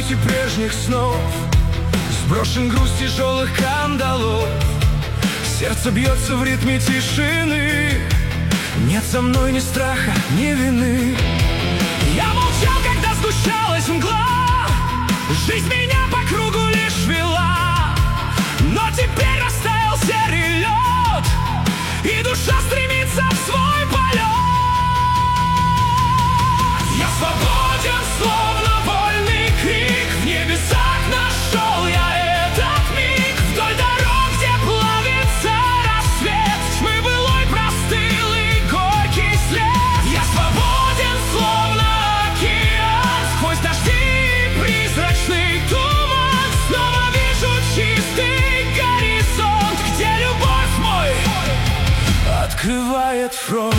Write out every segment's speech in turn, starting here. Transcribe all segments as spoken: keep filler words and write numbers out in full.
нити прежних снов, сброшен груз тяжелых кандалов. Сердце бьется в ритме тишины, нет со мной ни страха, ни вины. Я молчал, когда сгущалась мгла, жизнь меня по кругу лишь вела. Но теперь растаял серый лед, и душа стремится в свой полет. Я свободен, словно вольный крик, в небесах нашел я этот миг. Вдоль дорог, где плавится рассвет, тьмы былой простыл и горький след. Я свободен, словно океан, сквозь дожди и призрачный туман. Снова вижу чистый горизонт, где любовь мой открывает фронт.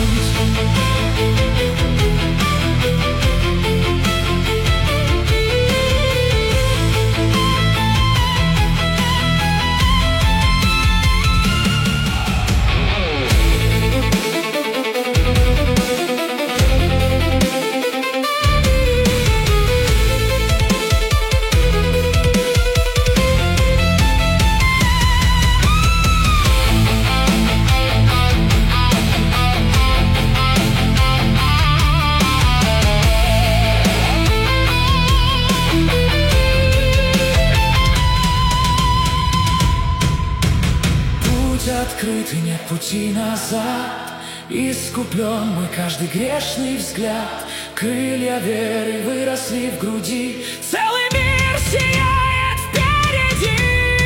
Открыт и нет пути назад, искуплен мой каждый грешный взгляд. Крылья веры выросли в груди, целый мир сияет впереди.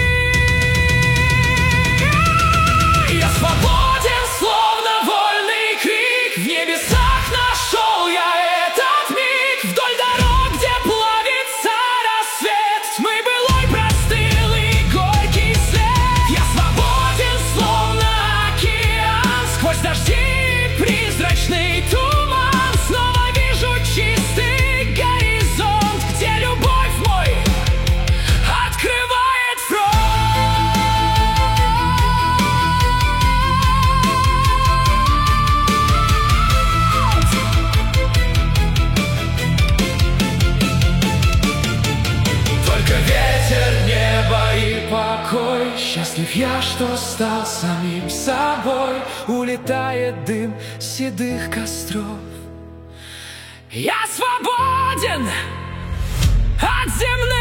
Я свободен, словно вольный крик, в небесах нашел я этот миг. Вдоль дорог, где плавится рассвет, тьмы былой простыл и горький след. Я свободен, словно океан, сквозь дожди и призрачный туман. Снова вижу чистый горизонт, где любовь мой открывает фронт. Только ветер, небо и покой. Счастлив я, что стал самим собой. Улетает дым седых костров. Я свободен от земных